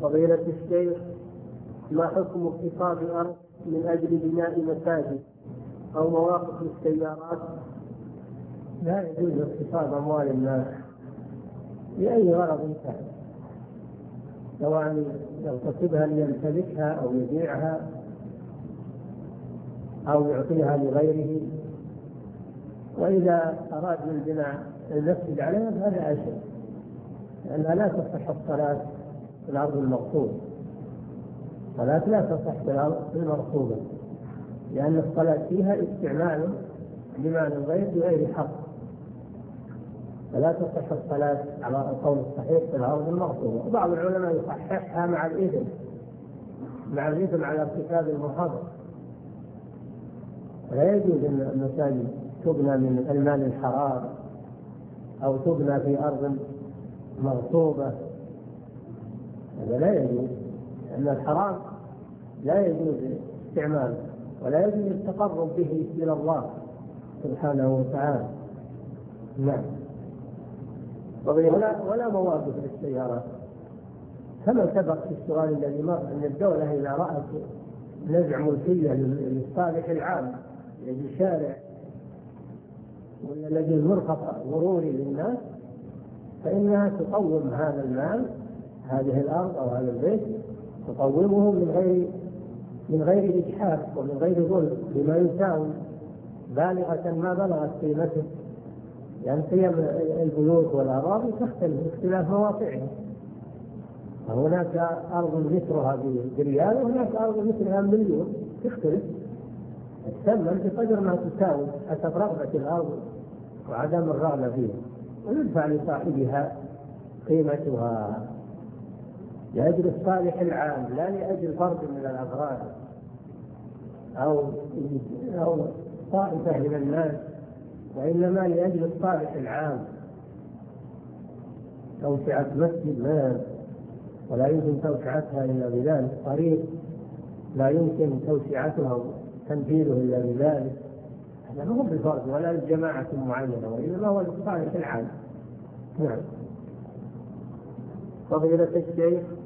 فضيلة الشيخ، ما حكم اقتصاد الأرض من أجل بناء مساجد أو مواقف للسيارات؟ لا يجوز اقتصاد أموال الناس لأي غرض كان، سواء يغتصبها ليمتلكها أو يبيعها أو يعطيها لغيره. وإذا أراد من بناء المسجد عليها فهذا أشد، لأنها لا تصح الصلاة في الأرض المغصوبة. الصلاة لا تصح في الأرض المغصوبة، لأن الصلاة فيها استعمال لمال الغير بغير حق، فلا تصح الصلاة على القول الصحيح في الأرض المغصوبة. وبعض العلماء يصححها مع الإذن على ارتكاب المحرم. لا يجوز أن المساجد تبنى من المال الحرام أو تبنى في أرض مغصوبة، هذا لا يجوز، لأن الحرام لا يجوز استعماله ولا يجوز التقرب به إلى الله سبحانه وتعالى. نعم. ولا مواقف للسيارات، كما سبق في السؤال الذي مر أن الدولة إذا رأت نزع ملكية للصالح العام للشارع والذي المرفق ضروري للناس، فإنها تقوم هذا المال، هذه الأرض أو هذا البيت، تقومه من غير إجحاف ومن غير ظلم، بما يساوي بالغة ما بلغت قيمته، لأن قيم البيوت والأراضي تختلف باختلاف مواقعها. هناك أرض مثلها بريال وهناك أرض مثلها بمليون، تختلف الثمن بقدر ما تساوي حسب رغبة الأرض وعدم الرغبة فيها، ويدفع لصاحبها قيمتها لأجل الصالح العام، لا لأجل فرد من الأفراد أو طائفة من الناس، وإنما لأجل الصالح العام. توسعة مسجد ولا يمكن توسعتها إلا بذلك، طريق لا يمكن توسعتها وتنفيذه إلا بذلك، هذا مو بالفرد ولا لجماعة معينة، وإنما هو للصالح العام. نعم. فضيلة الشيخ،